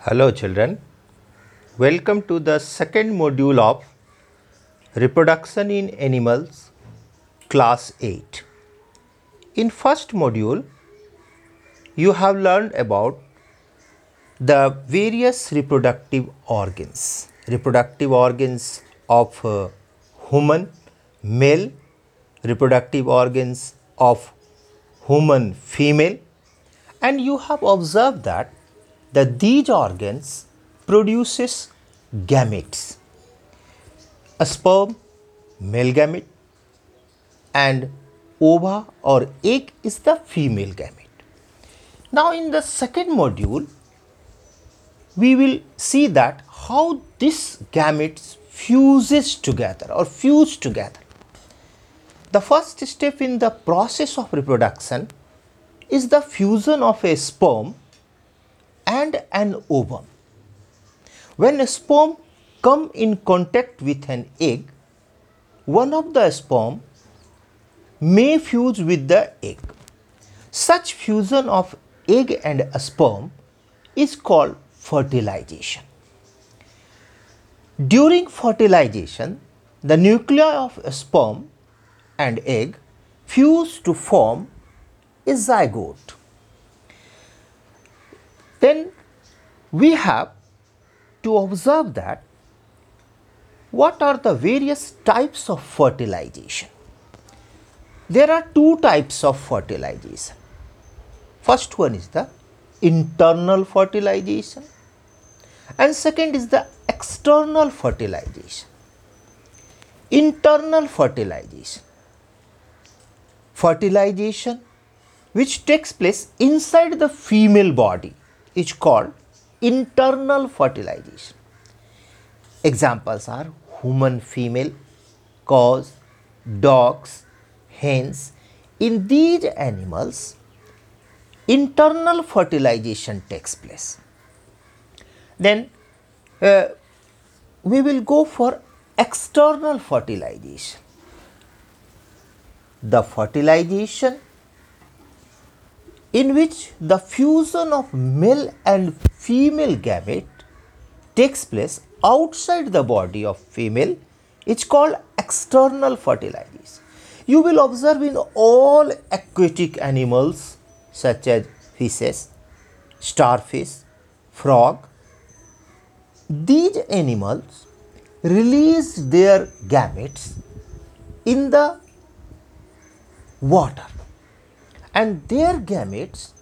Hello children, welcome to the second module of Reproduction in Animals, class 8. In first module, you have learned about the various reproductive organs of human male, reproductive organs of human female, and you have observed that these organs produces gametes. A sperm, male gamete, and ova or egg is the female gamete. Now in the second module, we will see that how this gametes fuses together or fuse together. The first step in the process of reproduction is the fusion of a sperm and an ovum. When a sperm come in contact with an egg, one of the sperm may fuse with the egg. Such fusion of egg and a sperm is called fertilization. During fertilization, the nuclei of a sperm and egg fuse to form a zygote. Then we have to observe that what are the various types of fertilization. There are two types of fertilization. First one is the internal fertilization and second is the external fertilization. Internal fertilization which takes place inside the female body is called internal fertilization. Examples are human female, cows, dogs, hens. In these animals, internal fertilization takes place. Then we will go for external fertilization. The fertilization in which the fusion of male and female gamete takes place outside the body of female is called external fertilization. You will observe in all aquatic animals such as fishes, starfish, frog, these animals release their gametes in the water and their gametes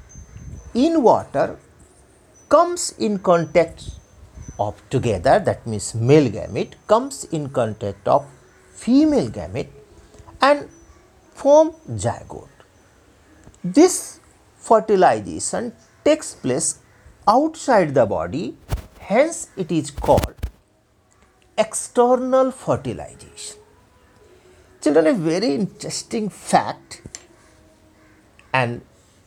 in water comes in contact of together, that means male gamete comes in contact of female gamete and form zygote. This fertilization takes place outside the body, hence it is called external fertilization. Children, a very interesting fact and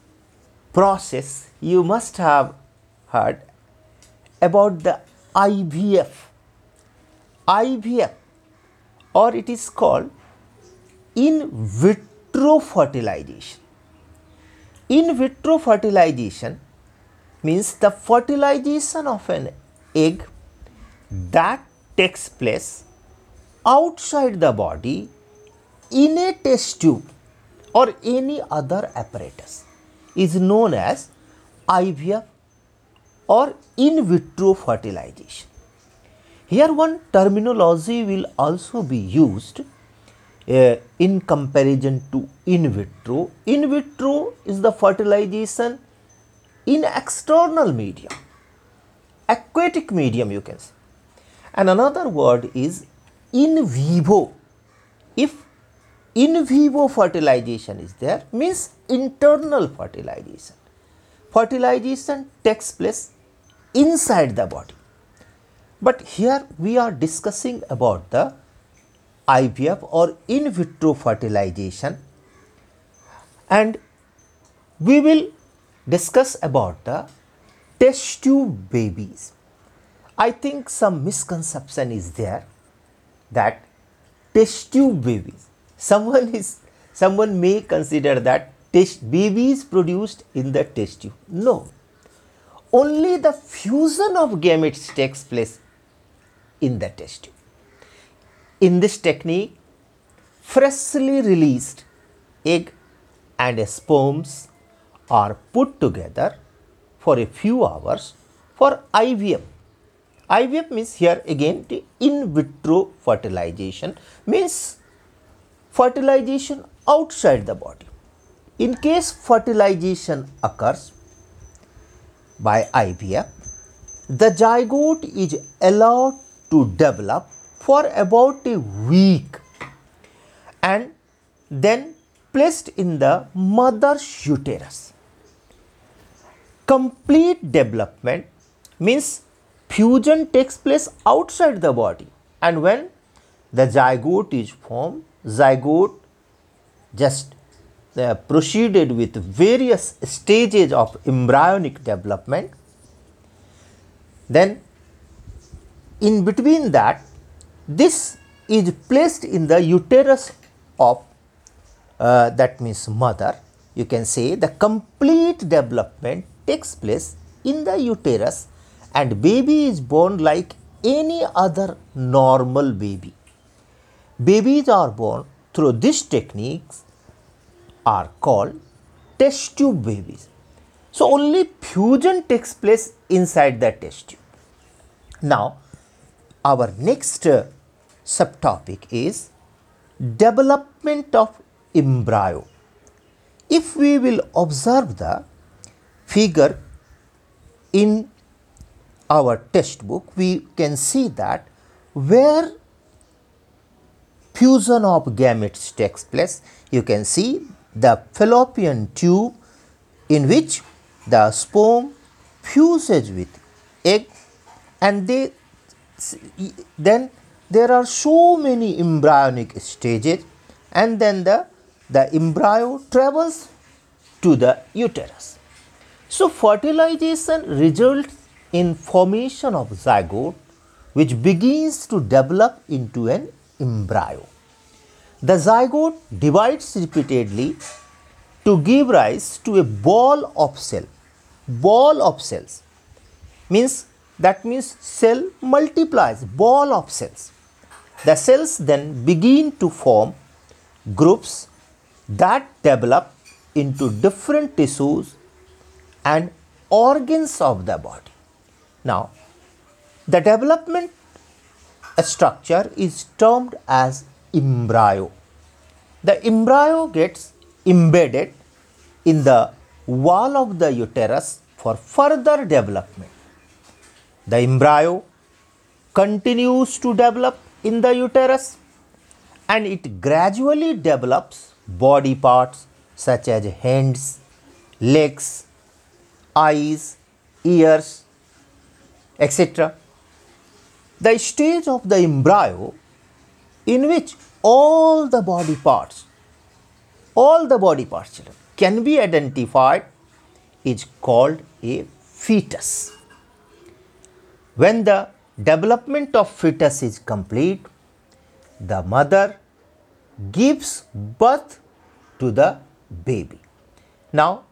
process you must have heard about the IVF. IVF, or it is called in vitro fertilization. In vitro fertilization means the fertilization of an egg that takes place outside the body in a test tube or any other apparatus is known as IVF or in vitro fertilization. Here one terminology will also be used in comparison to in vitro. In vitro is the fertilization in external medium, aquatic medium you can say. And another word is in vivo. If in vivo fertilization is there, means internal fertilization. Fertilization takes place inside the body. But here we are discussing about the IVF or in vitro fertilization, and we will discuss about the test tube babies. I think some misconception is there that test tube babies, someone may consider that babies produced in the test tube. No, only the fusion of gametes takes place in the test tube. In this technique, freshly released egg and sperms are put together for a few hours for IVF. IVF means here again the in vitro fertilization, means fertilization outside the body. In case fertilization occurs by IVF, the zygote is allowed to develop for about a week and then placed in the mother's uterus. Complete development means fusion takes place outside the body, and when the zygote is formed, zygote just proceeded with various stages of embryonic development. Then in between that, this is placed in the uterus of that means mother. You can say the complete development takes place in the uterus and baby is born like any other normal baby. Babies are born through these techniques are called test tube babies. So, only fusion takes place inside the test tube. Now, our next subtopic is development of embryo. If we will observe the figure in our textbook, we can see that where fusion of gametes takes place, you can see the fallopian tube in which the sperm fuses with egg, and then there are so many embryonic stages, and then the embryo travels to the uterus. So, fertilization results in formation of zygote which begins to develop into an embryo. The zygote divides repeatedly to give rise to a ball of cell. Ball of cells means cell multiplies, ball of cells. The cells then begin to form groups that develop into different tissues and organs of the body. Now, the development structure is termed as embryo. The embryo gets embedded in the wall of the uterus for further development. The embryo continues to develop in the uterus and it gradually develops body parts such as hands, legs, eyes, ears, etc. The stage of the embryo in which all the body parts children, can be identified is called a fetus. When the development of fetus is complete, the mother gives birth to the baby. Now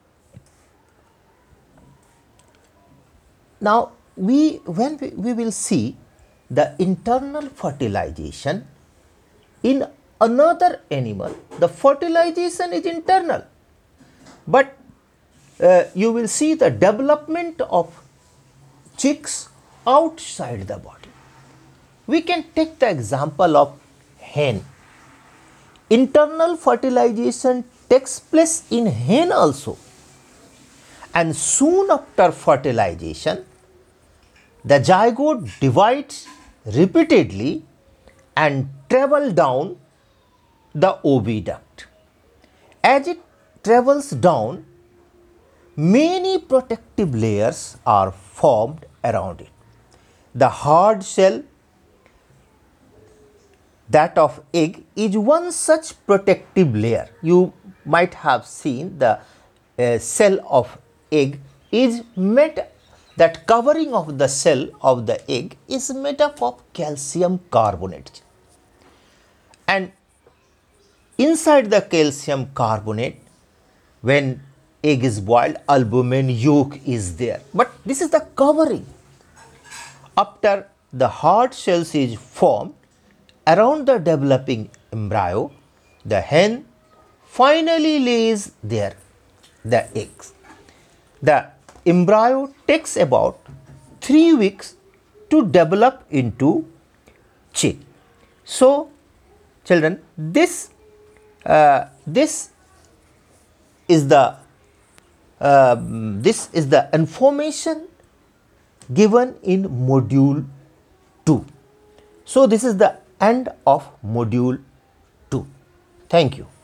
when we will see the internal fertilization in another animal, the fertilization is internal, but you will see the development of chicks outside the body. We can take the example of hen. Internal fertilization takes place in hen also, and soon after fertilization, the zygote divides repeatedly and travels down the oviduct. As it travels down, many protective layers are formed around it. The hard shell, that of egg, is one such protective layer. You might have seen the shell of egg is made, that covering of the shell of the egg is made up of calcium carbonate. And inside the calcium carbonate, when egg is boiled, albumin yolk is there. But this is the covering. After the hard cells is formed around the developing embryo, the hen finally lays there the eggs. The embryo takes about 3 weeks to develop into chick. So, children, this is the information given in module 2. So, this is the end of module 2. Thank you.